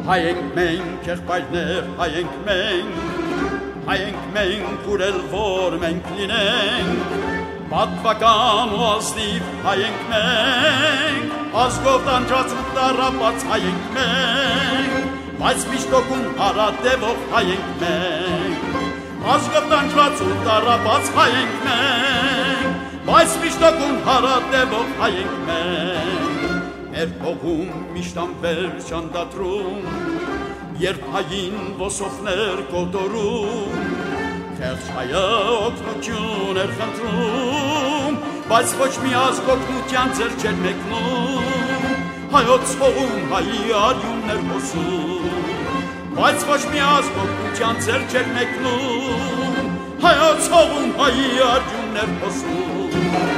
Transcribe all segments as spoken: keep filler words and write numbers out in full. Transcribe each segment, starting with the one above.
Հայենք մենք եղբայրներ, հայենք մենք, հայենք մենք ուրել որ մենք լինենք, պատվական ու ազնիվ հայենք մենք, ազգով տանջած ու տառապած հայենք մենք, բայց միշտ օգուն հարատևող հայենք մենք, ազգով տանջված ու տառապած հայենք մենք, բայց միշտ օգուն հարատևող հայենք մենք, մեր հողում միշտ անվերջ անդադրում, երբ հային ոսովներ կոտորում, Քերջ հայը օգնություն էր խնդրում, բայց ոչ մի ազգ օգնության ձեռ չէր մեկնում, հայոց հողում հայի արյուններ հոսում, բայց ոչ մի ազգ օգնության ձեռ չէր մեկնում, հայոց հողում հայի արյուններ հոսում։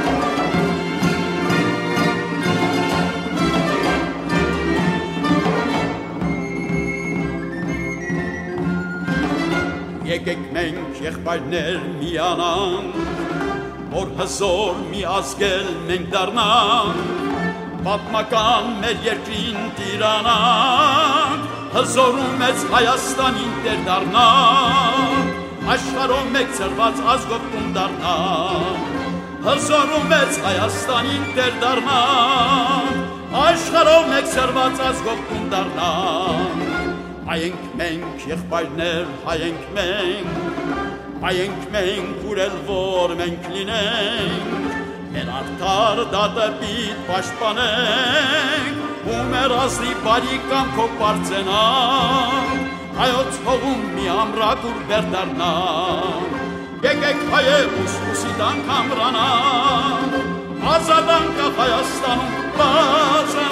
Եկեք մենք եղբայրներ միանանք, որ հզոր մի ազգել մենք դառնանք, պատմական մեր երկրին տիրանանք, հզոր ու մեծ Հայաստանին տեր դառնանք, աշխարհով մեկ ծրված ազգով տուն դառնանք, հզոր ու մեծ Հայաստանին տեր դառնանք, աշխարհով մեկ ծրված ազգով տուն դառնանք, հայենք մենք եղբայրներ, հայենք մենք, հայենք մենք ուրել որ մենք լինենք, մեր արդար դատը պիտ պաշտպանենք, ու մեր ազնի բարի կամքով բարձենանք, հայոց հողում մի ամրագուր վերդառնանք, եկեք հայերուս ուսի տանք ամրանանք, ազատ անկախ Հայաստանում բաժանանք,